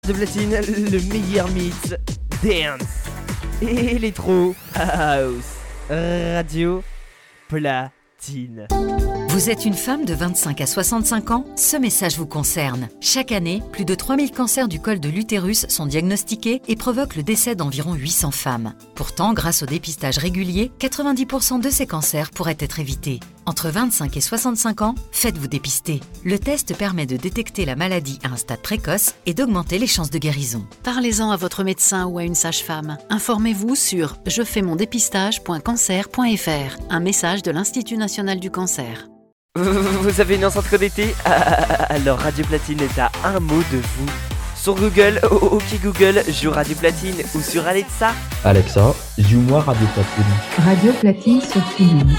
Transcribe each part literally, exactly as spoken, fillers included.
De platine, le meilleur mix, dance, électro, house, radio, platine. Vous êtes une femme de vingt-cinq à soixante-cinq ans? Ce message vous concerne. Chaque année, plus de trois mille cancers du col de l'utérus sont diagnostiqués et provoquent le décès d'environ huit cents femmes. Pourtant, grâce au dépistage régulier, quatre-vingt-dix pour cent de ces cancers pourraient être évités. Entre vingt-cinq et soixante-cinq ans, faites-vous dépister. Le test permet de détecter la maladie à un stade précoce et d'augmenter les chances de guérison. Parlez-en à votre médecin ou à une sage-femme. Informez-vous sur je fais mon dépistage point cancer point f r. Un message de l'Institut national du cancer. Vous avez une enceinte connectée? Alors Radio Platine est à un mot de vous. Sur Google, ok Google, joue Radio Platine ou sur Alexa. Alexa, joue-moi Radio Platine. Radio Platine sur Toulouse.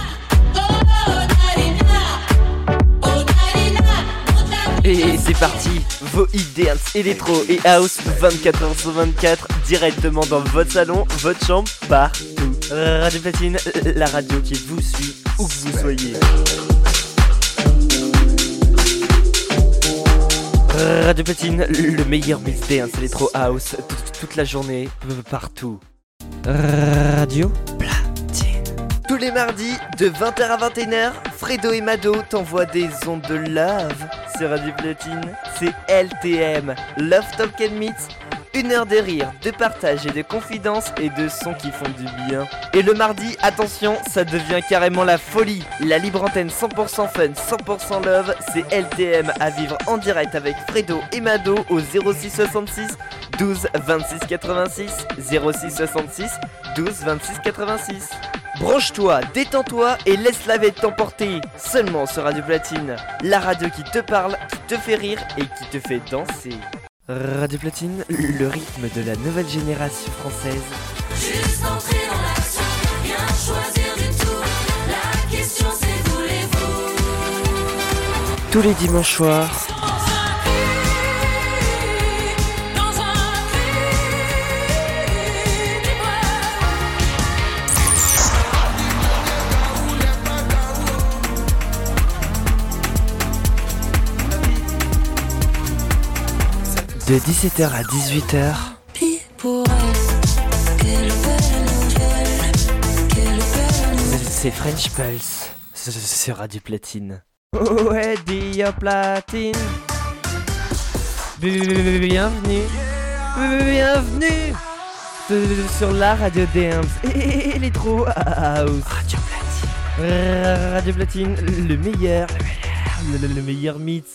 Et c'est parti, vos hits dance, électro et house vingt-quatre heures sur vingt-quatre, directement dans votre salon, votre chambre, partout. Radio Platine, la radio qui vous suit où que vous soyez. Radio Platine, le meilleur mix dance, électro house, toute la journée, partout. Radio Platine. Tous les mardis, de vingt heures à vingt et une heures, Fredo et Mado t'envoient des ondes de love sur Radio Platine. C'est L T M, Love Talk and Mix. Une heure de rire, de partage et de confidence et de sons qui font du bien. Et le mardi, attention, ça devient carrément la folie. La libre antenne cent pour cent fun, cent pour cent love, c'est L T M à vivre en direct avec Fredo et Mado au zéro six soixante-six douze vingt-six quatre-vingt-six, zéro six soixante-six douze vingt-six quatre-vingt-six. Branche-toi, détends-toi et laisse la vie t'emporter. Seulement sur Radio Platine, la radio qui te parle, qui te fait rire et qui te fait danser. Radio Platine, le rythme de la nouvelle génération française. Juste entrer dans l'action, rien choisir du tout. La question c'est voulez-vous? Tous les dimanches soirs. De dix-sept heures à dix-huit heures. C'est French Pulse sur Radio Platine. Ouais, Dia Platine. Bienvenue. Bienvenue sur la radio dance et électro house. Radio Platine. Radio Platine, le meilleur, le meilleur, le meilleur mix.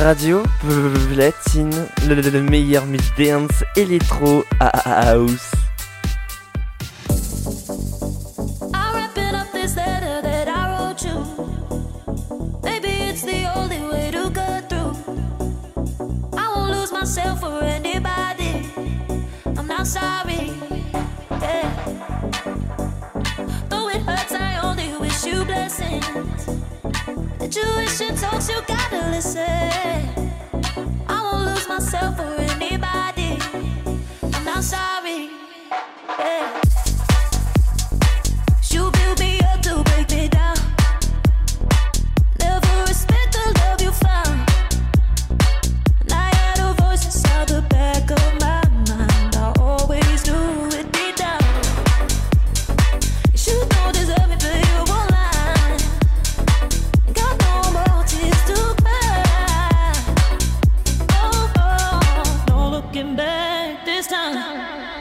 Radio Platine, le, le, le meilleur mix dance électro house. I'm wrapping up this letter that I wrote you. Maybe it's the only way to get through. I won't lose myself for anybody. I'm not sorry. Yeah. Though it hurts, I only wish you blessings. The tuition talks, you gotta listen. I won't lose myself for anybody. I'm not sorry. Yeah. You build me up to break me down. Never respect the love you found. And I had a voice inside the back of my mind. I always knew it'd be down. You don't deserve me, but you won't lie. Got no more tears to cry. Oh, oh, no looking back this time.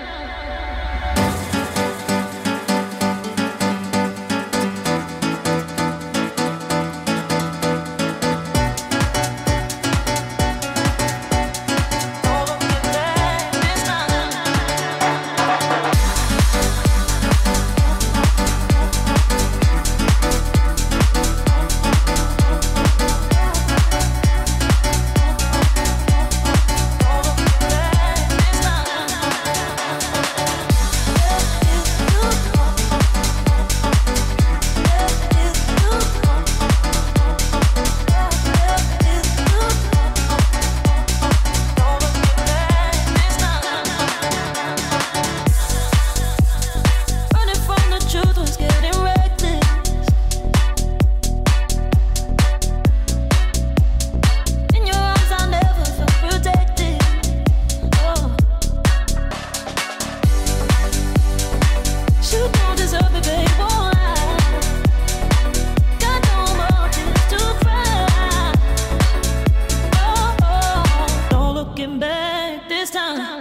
Running from the truth was getting reckless. In your arms I never felt protected. Oh. You don't deserve it, babe, won't lie. Got no more tears to cry. Oh, oh, no looking back this time.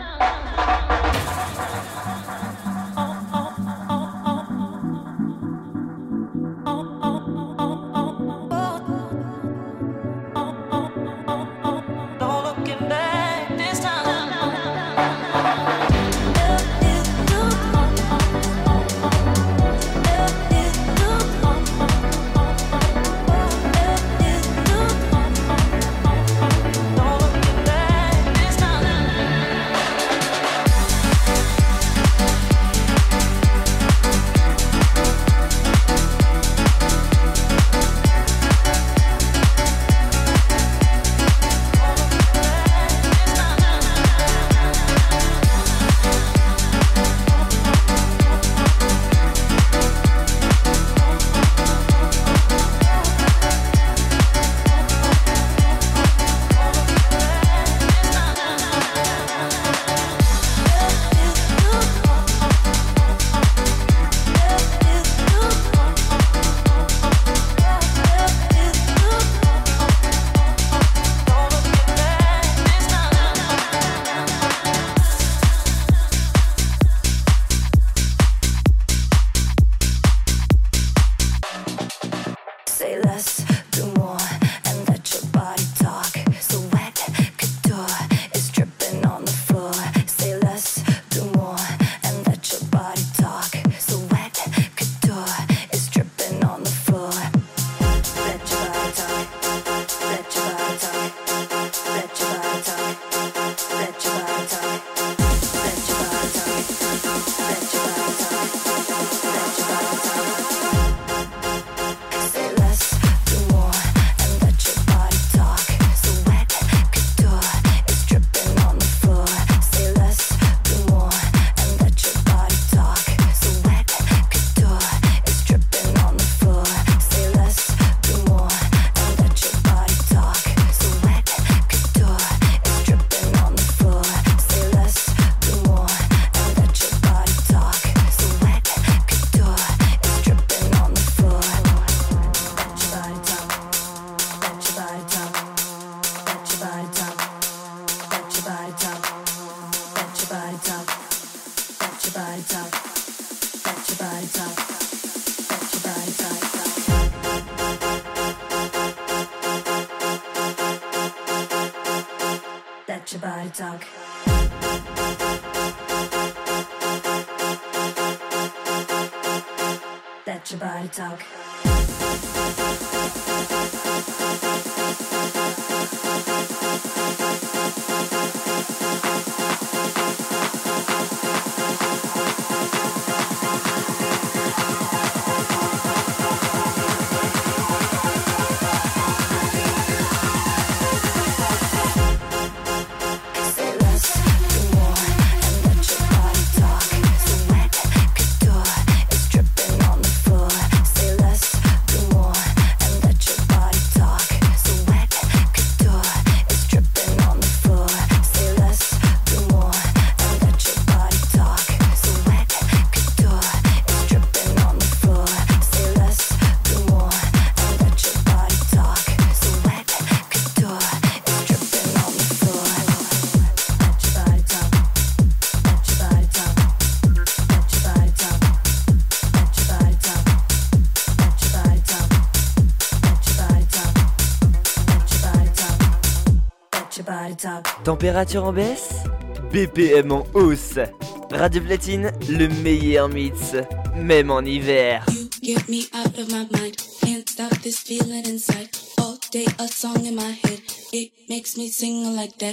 No looking back this time. No looking back this time. talk. Let your body talk. Température en baisse, B P M en hausse. Radio Platine, le meilleur mix, même en hiver. You get me out of my mind, can't stop this feeling inside. All day a song in my head, it makes me sing like that.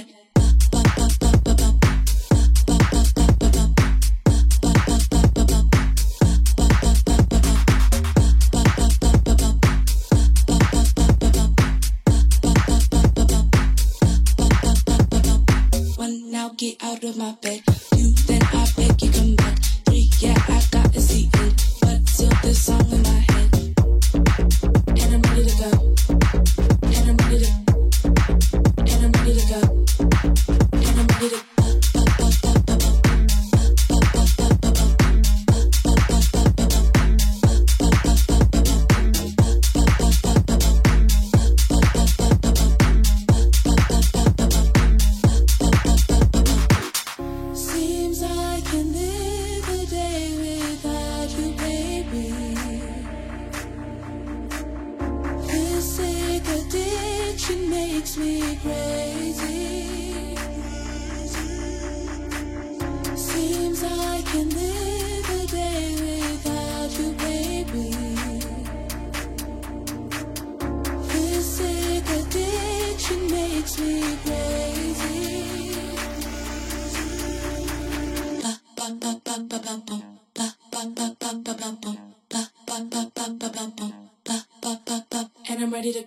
Get out of my bed. Two, then I beg you come back. Three, yeah, I got to see it, but still this song in my head. And I'm ready to go. And I'm ready to. And I'm ready to go. And I'm ready to. And I'm ready to.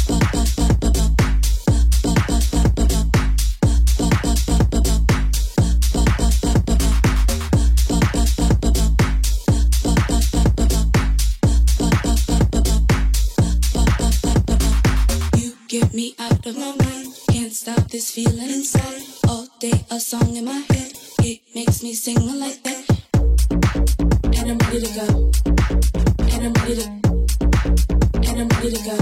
Get me out of my mind, can't stop this feeling inside. All day a song in my head, it makes me sing like that. And I'm ready to go. And I'm ready to. And I'm ready to go.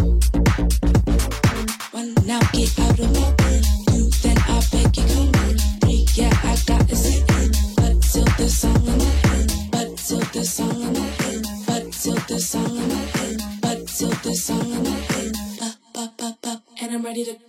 One, now get out of my bed. Two, then I beg you come in. Three, yeah, I got to see it, but still this song in my head. But still this song in my head. But still this song in my head. But still this song in my head. And I'm ready to.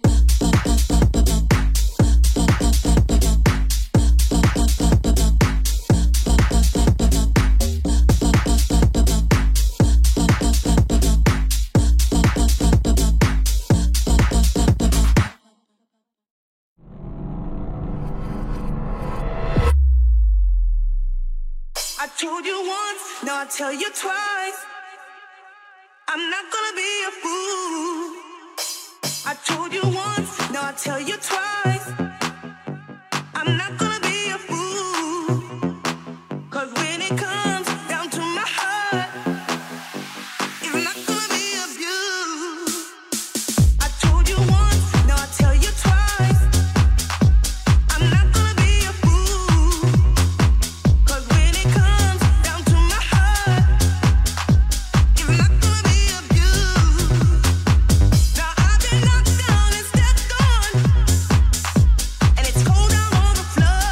I told you once, now I tell you twice. I'm not gonna be a fool. I told you once, now I tell you twice. I'm not gonna be a fool. Cause when it comes down to my heart, it's not gonna be abused. I told you once, now I tell you twice. I'm not gonna be a fool. Cause when it comes down to my heart, it's not gonna be abused. Now I've been knocked down and stepped on, and it's cold out on the floor.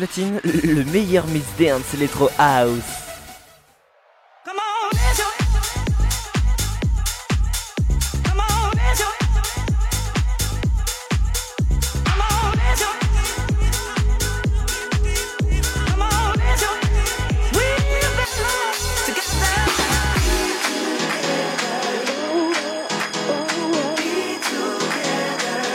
Platine, le meilleur mix dance électro house. Come on, dance your Come on, dance your Come on, dance your Come on, dance your We've been lost together. Be together.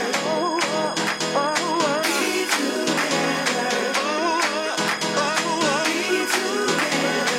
Be together. Be together.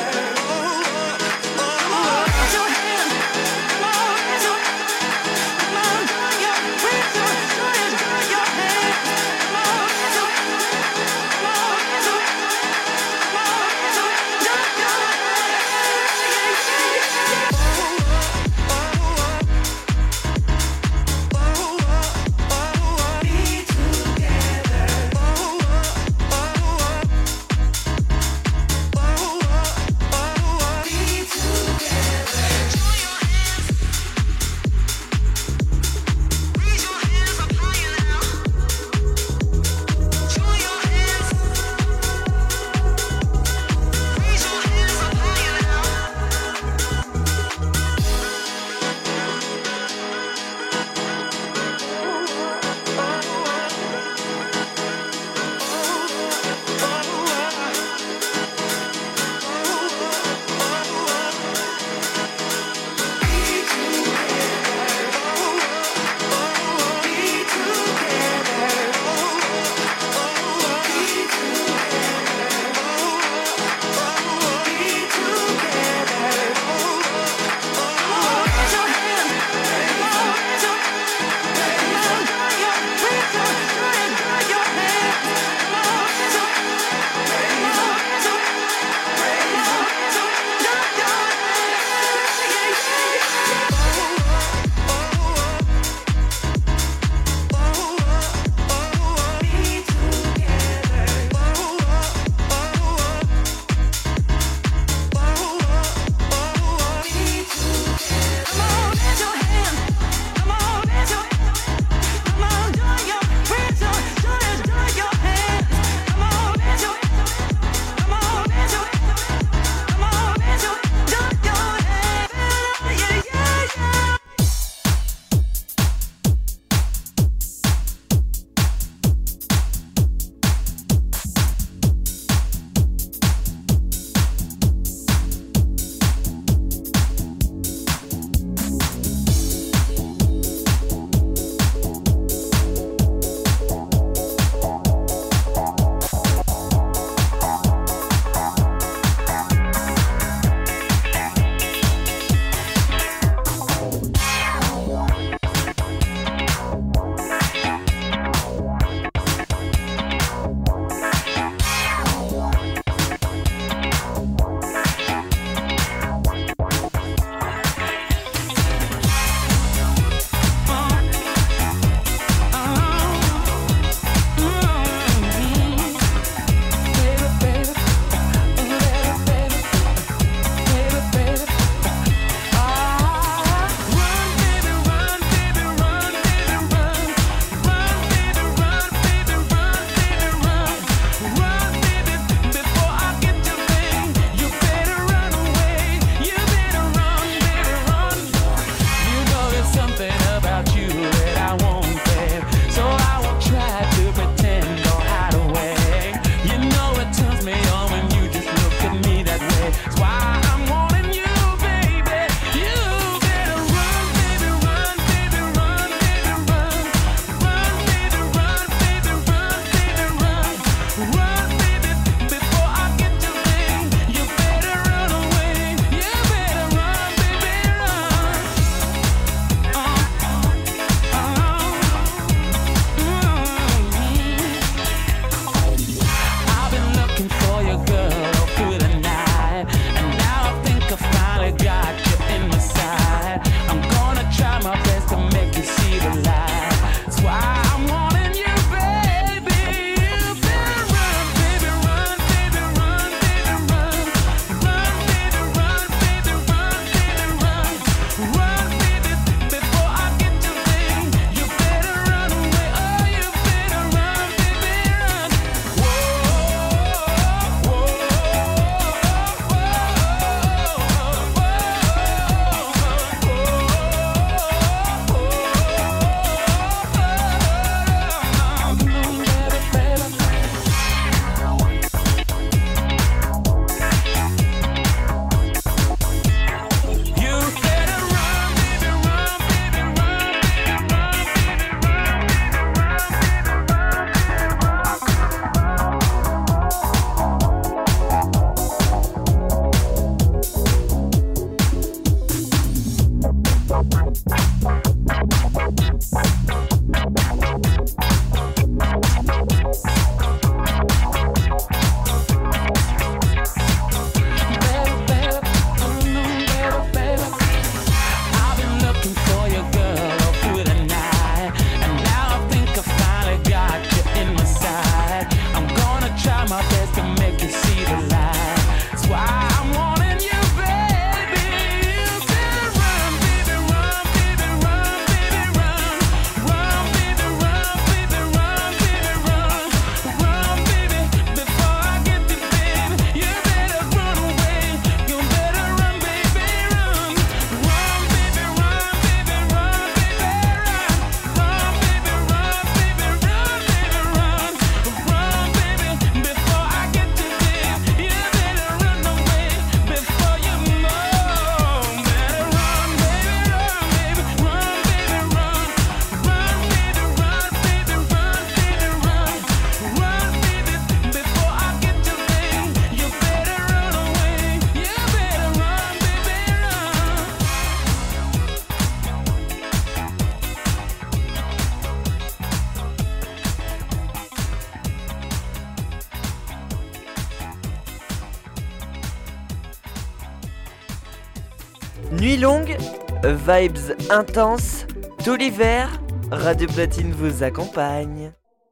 Nuit longue, vibes intenses, tout l'hiver, Radio Platine vous accompagne.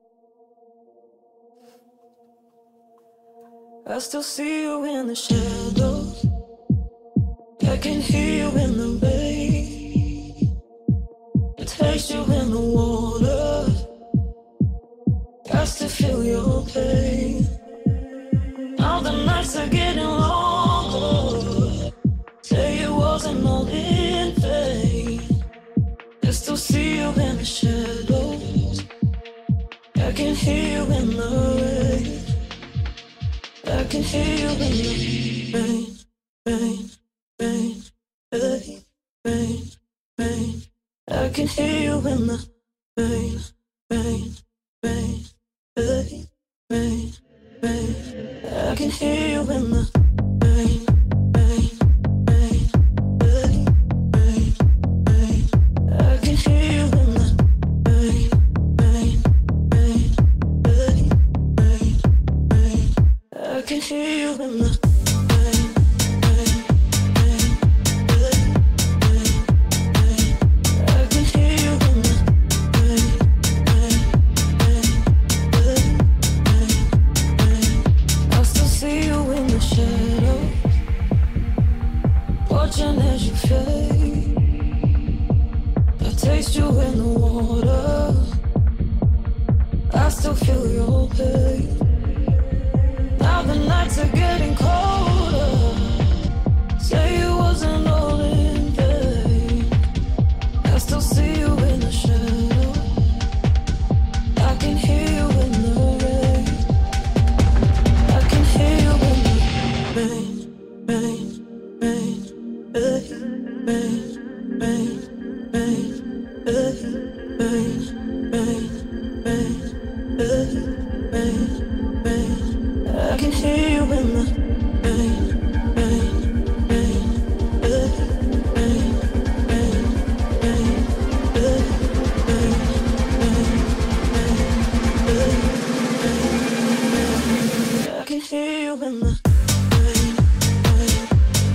I still see you in the shadows. I can hear you in the rain. I taste you in the water. I still feel your pain. Now the nights are getting longer. Say it wasn't all in vain. I still see you in the shadows. I can hear you in the rain. I can hear you in the rain, rain, rain, rain, rain, rain. I can hear you in the rain, rain, rain, rain, rain, rain. I can hear you in the rain, rain, rain, rain, rain, rain. I can hear you in the rain, rain, rain, rain, rain, rain. I can hear you in the rain, rain, rain, rain, rain, rain. I can hear you in the rain, rain, rain, rain, rain, rain. I still see you in the shadows, watching as you fade. I taste you in the water. I still feel your pain. Now the nights are getting colder. Say it wasn't all in vain. I still see you in the shadow. I can hear you in the rain. I can hear you in the rain, rain, rain, rain, rain, rain, rain, rain, rain, rain, rain, rain, rain. I can hear you in the rain, rain, rain, rain, rain, rain, rain, rain, rain, rain, rain. I can hear you in the rain, rain,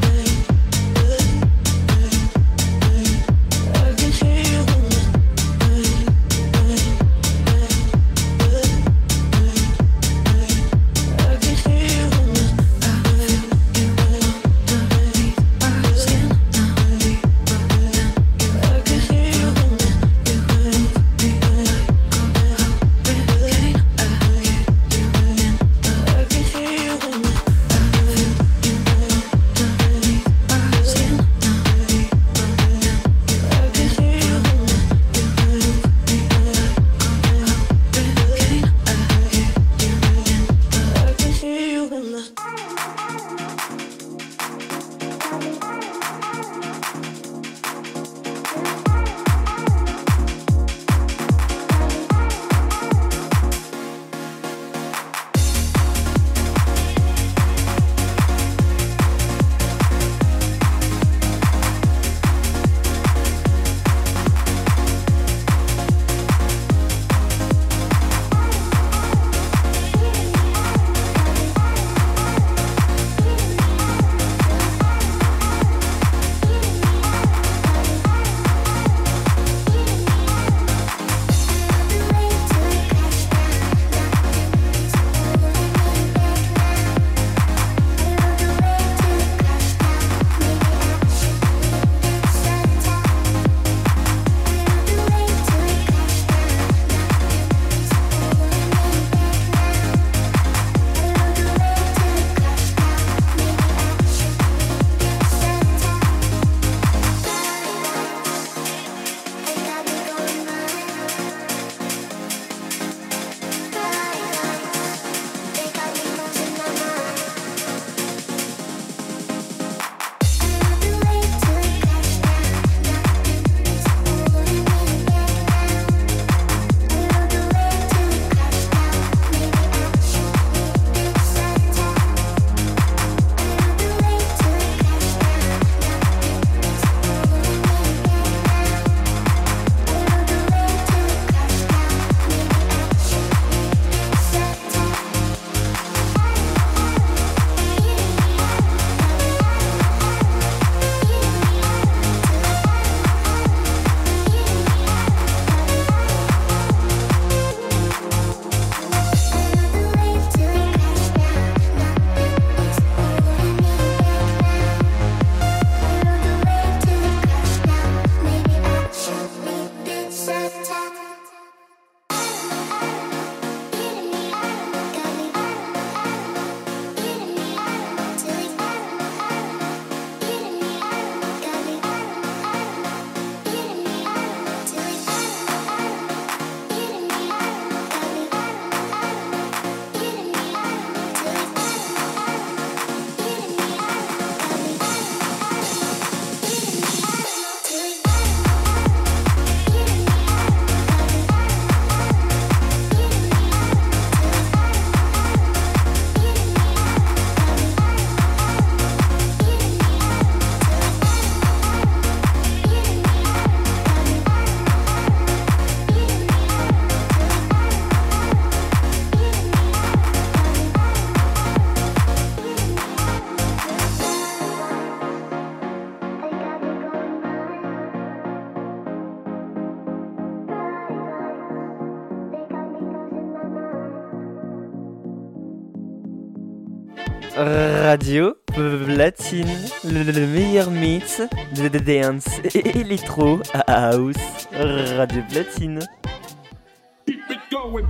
Radio Platine, le, le meilleur mix de, de dance et électro à house. Radio Platine. Keep it going.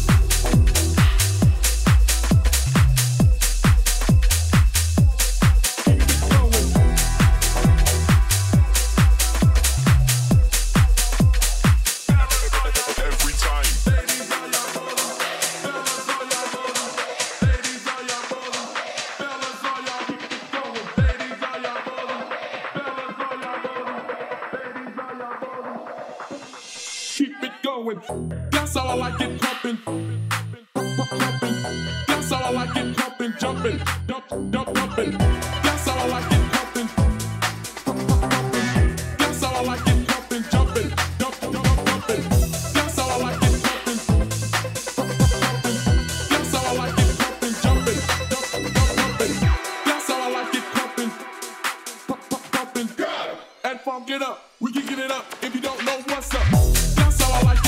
That's how I like it pumping, pumping. That's how I like it pumping, jumping, dump, dump, dumping. That's how I like it pumping, pumping. That's how I like it pumping, jumping, dump, dump, dumping. That's how I like it pumping, pumping. That's how I like it pumping, jumping, dump, dump, dumping. That's how I like it pumping, pumping. And funk it up, we can get it up if you don't know what's up. That's how I like it.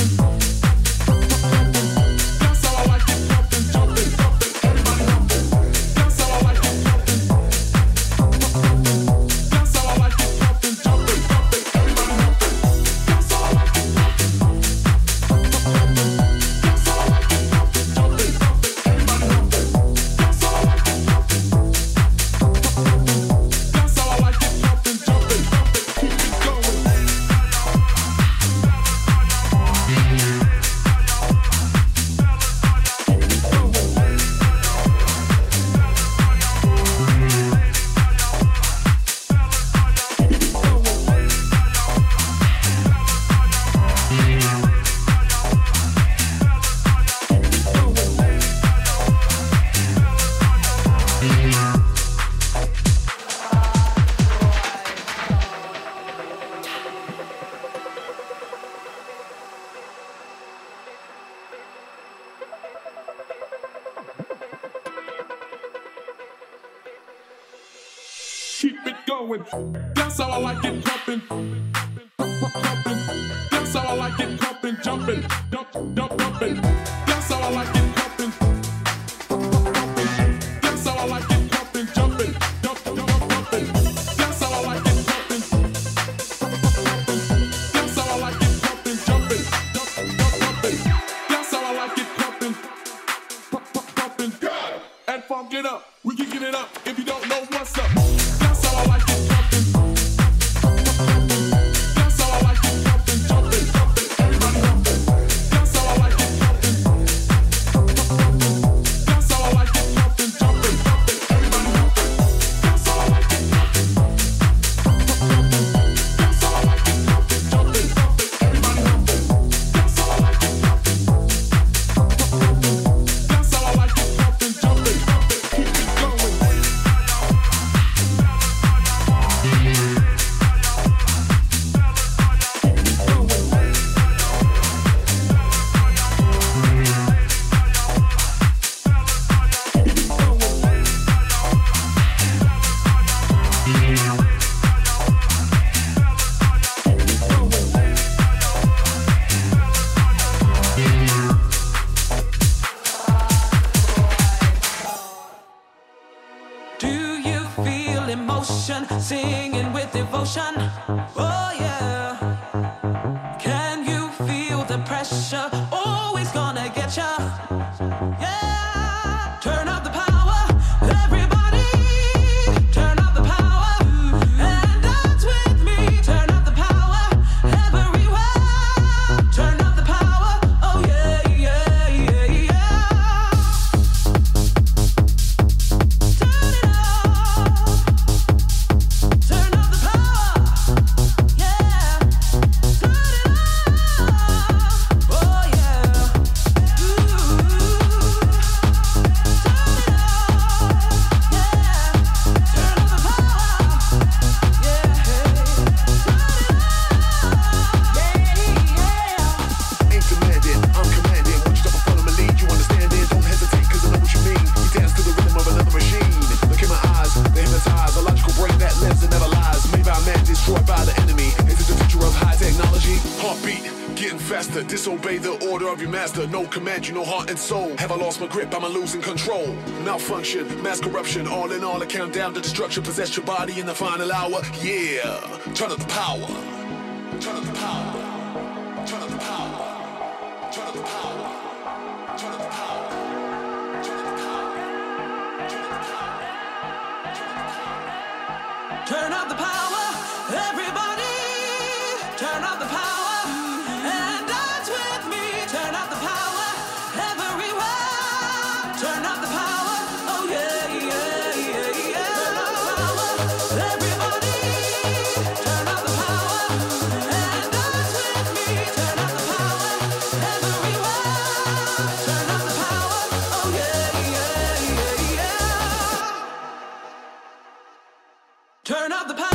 Keep it going. That's how I like it pumping, pumping. That's how I like it pumping, jumping, dump, dump, dumping. That's how I like it pumping, pumping. That's how I like it pumping, jumping, dump, dump, dumping. That's how I like it pumping, pumping. That's how I like it pumping, jumping, dump, dump, dumping. That's how I like it pumping, pumping. And funk it up, we can get it up if you don't know what's up. I like it pumping, that's how I like it pumping, jumping, jumping, everybody jumping. That's how I like it pumping, that's how I like it pumping, jumping, jumping, everybody jumping. That's how I like it pumping, that's how I like it pumping, jumping, jumping, everybody jumping. That's how I like it pumping, that's how I like it pumping, jumping, jumping, keep it going. Singing with devotion, oh yeah. Can you feel the pressure? Always gonna get ya, yeah. Turn up the power, everybody. Turn up the power, and dance with me. Turn up the power, everywhere. Turn up the power, oh yeah, yeah, yeah, yeah. Turn it up. Turn up the power, yeah. faster. Disobey the order of your master. No command, you no heart and soul. Have I lost my grip? Am I losing control? Malfunction, mass corruption. All in all, I count down to destruction. Possess your body in the final hour. Yeah, turn up the power. Turn up the power. Turn up the power. Turn up the power. Turn up the power. Turn up the power, everybody. Turn up the power and dance with me. Turn up the power everywhere. Turn up the power, oh yeah, yeah, yeah, yeah. Turn up the power, everybody. Turn up the power and dance with me. Turn up the power everywhere. Turn up the power, oh yeah, yeah, yeah, yeah. Turn up the power.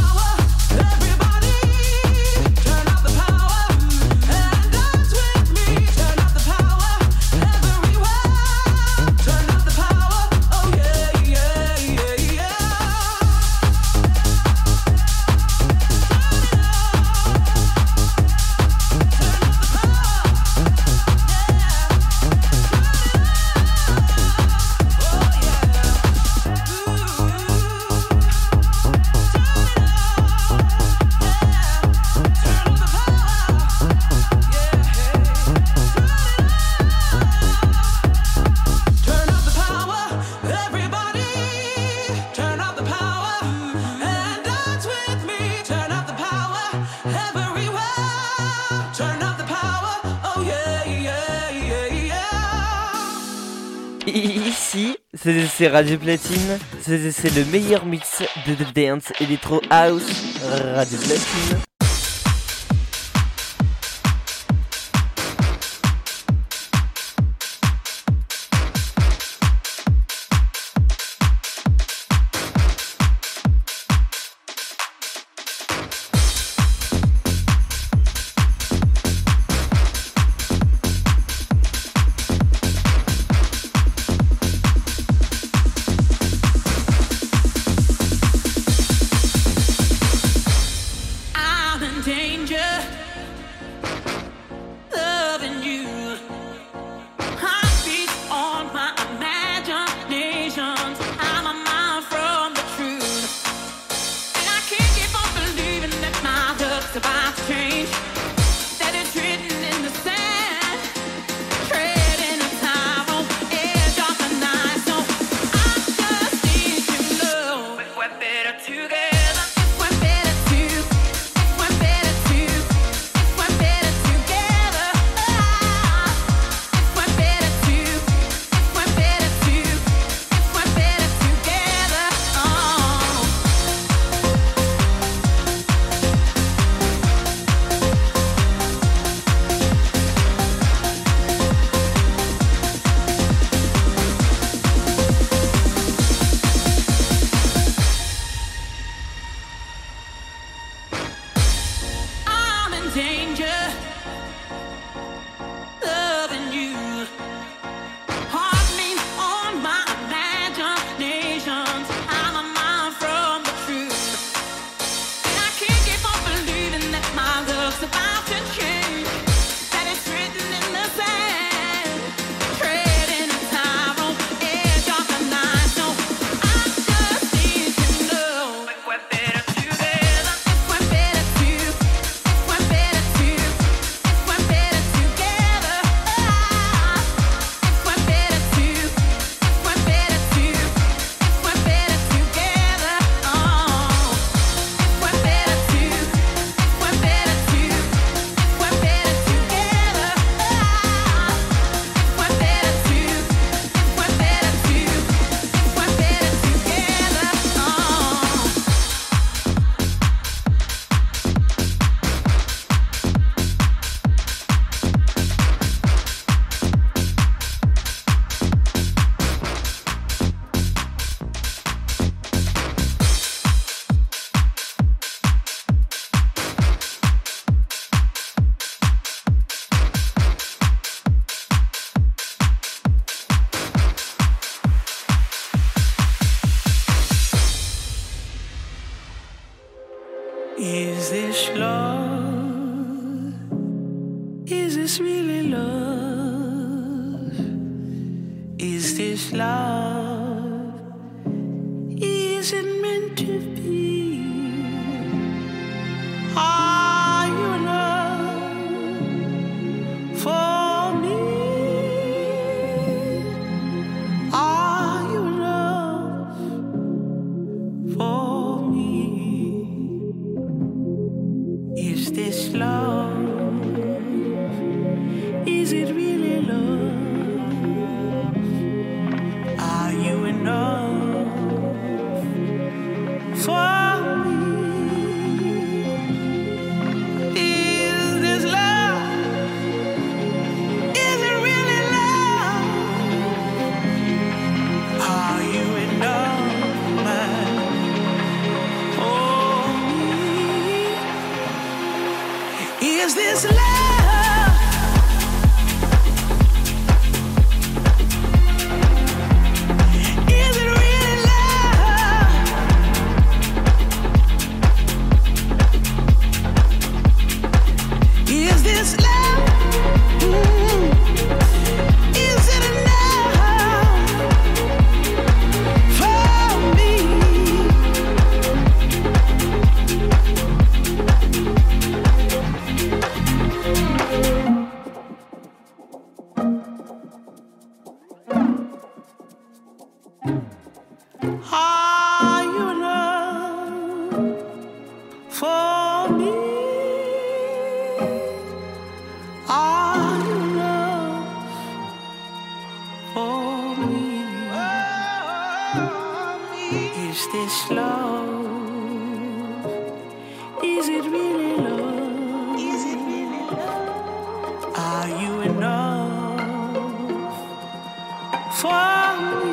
Ici, c'est, c'est Radio Platine, c'est, c'est le meilleur mix de, de dance electro house. Radio Platine. Is this love? Is this this love? Is it meant to be? Are you enough for me? Are you enough for me? Is this love? Is it really love? Are you enough for me? Is this love? Is it really love? Are you enough, man? For me? Is this love? Are you enough for me? Are you enough for me? Is this love? Is it really love? Is it really love? Are you enough for me?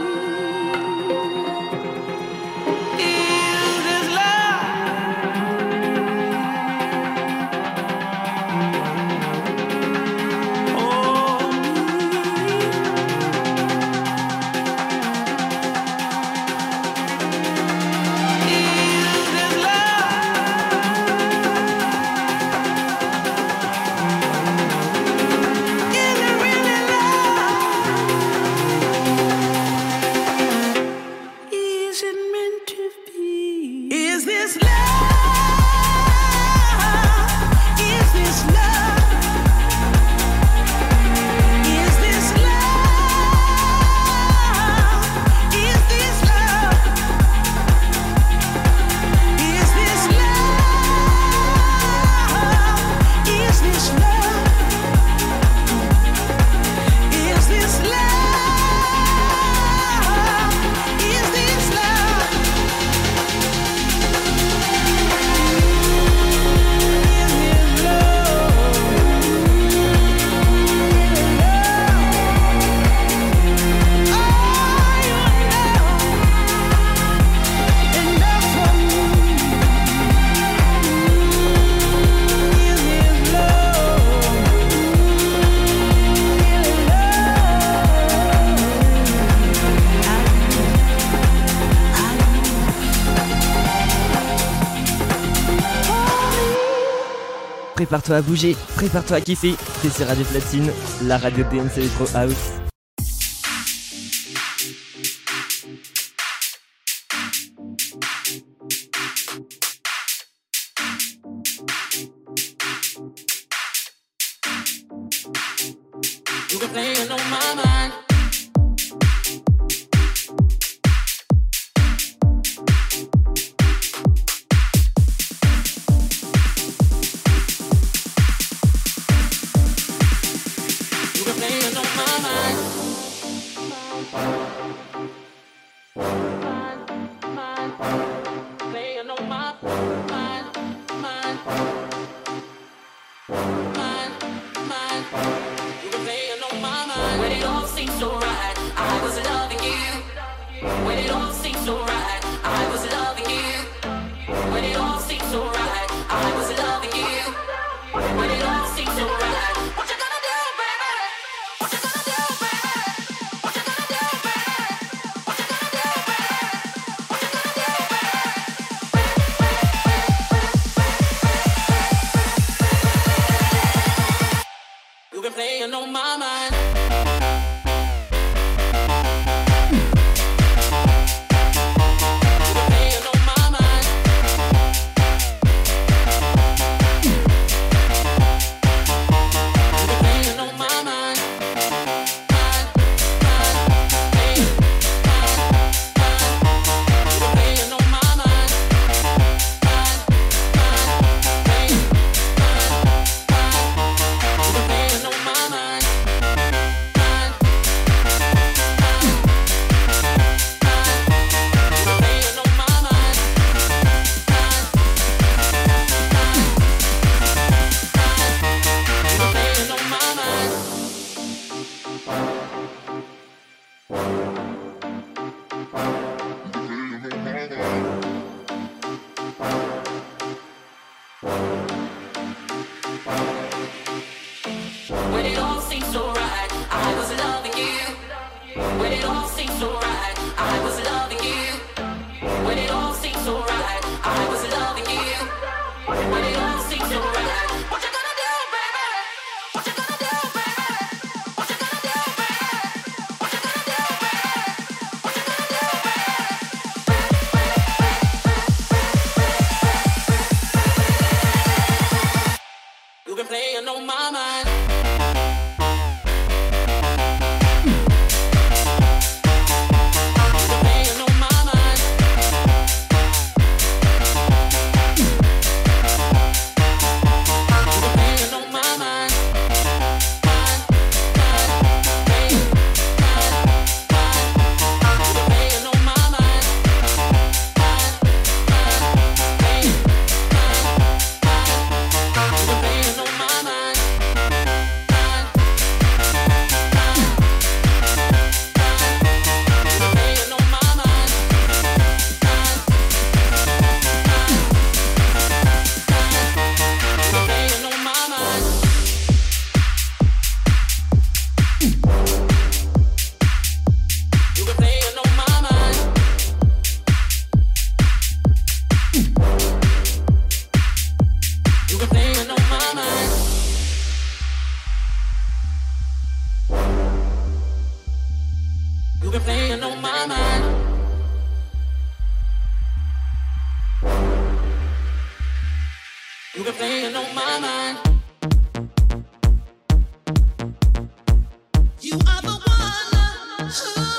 Prépare-toi à bouger, prépare-toi à kiffer. T'es sur Radio Platine, la radio D N C Electro House. You were playing on my mind. When it all You been playing on my mind. You are the one who.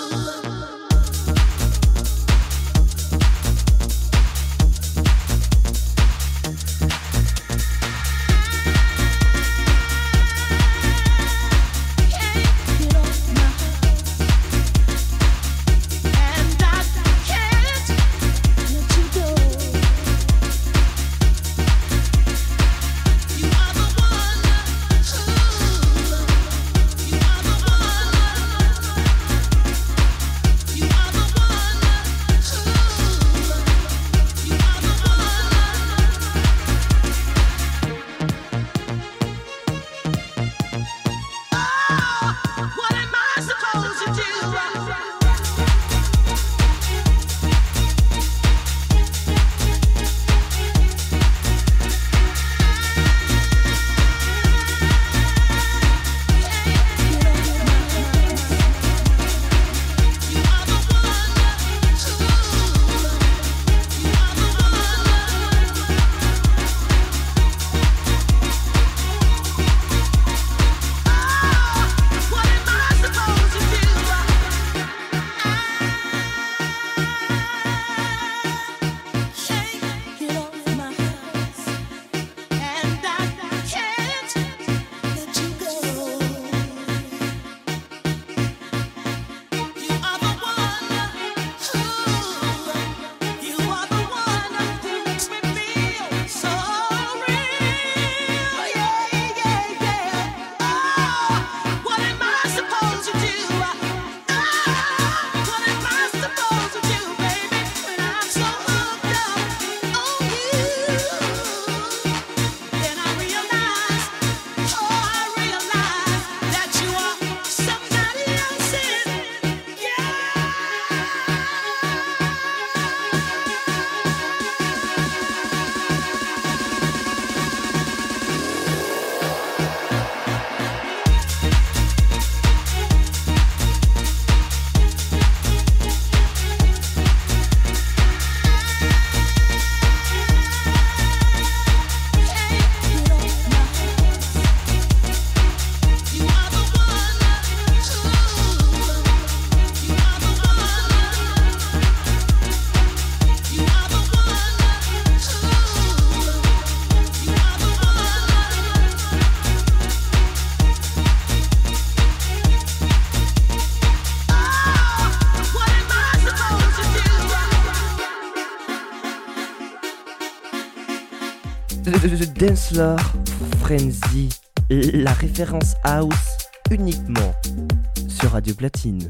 Dancefloor Frenzy, la référence house uniquement sur Radio Platine.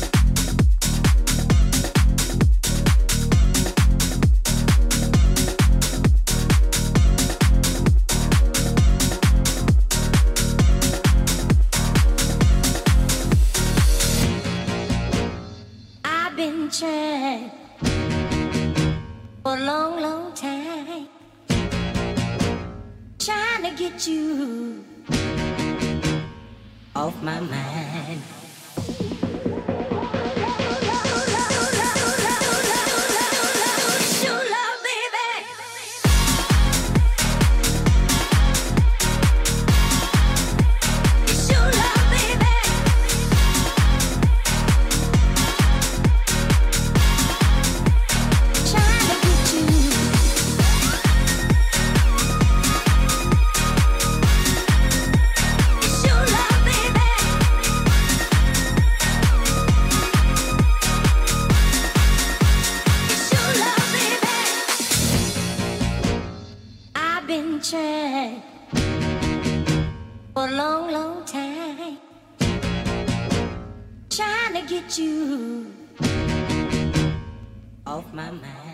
I've been trying for a long, long time, trying to get you off my mind. For a long, long time, trying to get you off my mind.